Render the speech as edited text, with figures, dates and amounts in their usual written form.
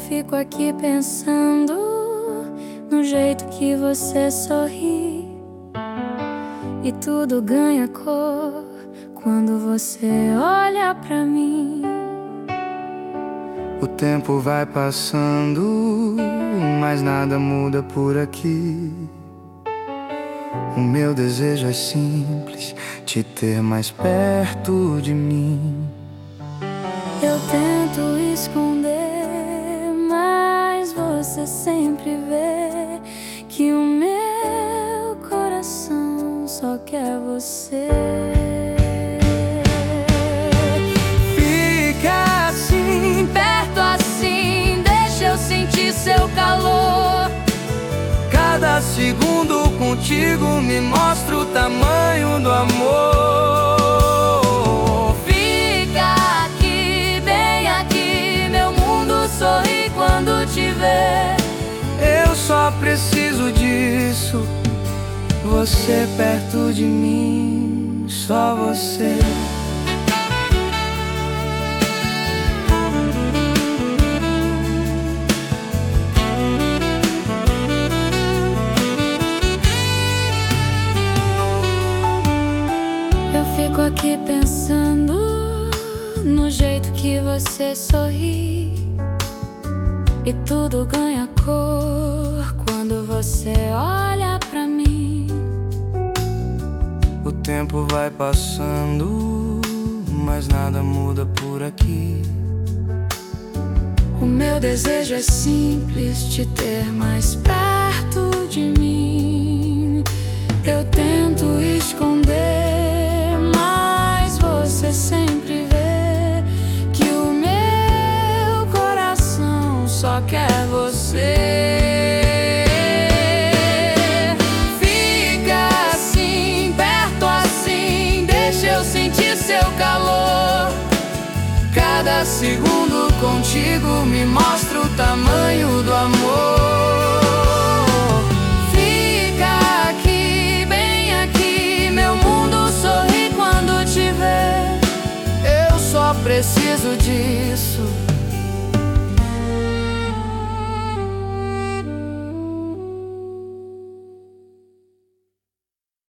fico aqui pensando no jeito que você sorri, e tudo ganha cor quando você olha pra mim. O tempo vai passando, mas nada muda por aqui. O meu desejo é simples, te ter mais perto de mim. Eu tento esconder, mas você sempre vê que o meu coração só quer você. Fica assim, Perto assim, deixa eu sentir seu calor. cada segundo contigo me mostra o tamanho do amor. Fica aqui, bem aqui, meu mundo sorri quando te vê. Eu só preciso disso, você perto de mim, só você. Fico aqui pensando no jeito que você sorri, e tudo ganha cor quando você olha pra mim. O tempo vai passando, mas nada muda por aqui. O meu desejo é simples, te ter mais perto de mim. Eu tento esconder, mas você sempre vê que o meu coração só quer você. Fica assim, perto assim, deixa eu sentir seu calor. Cada segundo contigo me mostra o tamanho do amor. Fica aqui, bem aqui, meu mundo sorri quando te vê. Eu só preciso disso,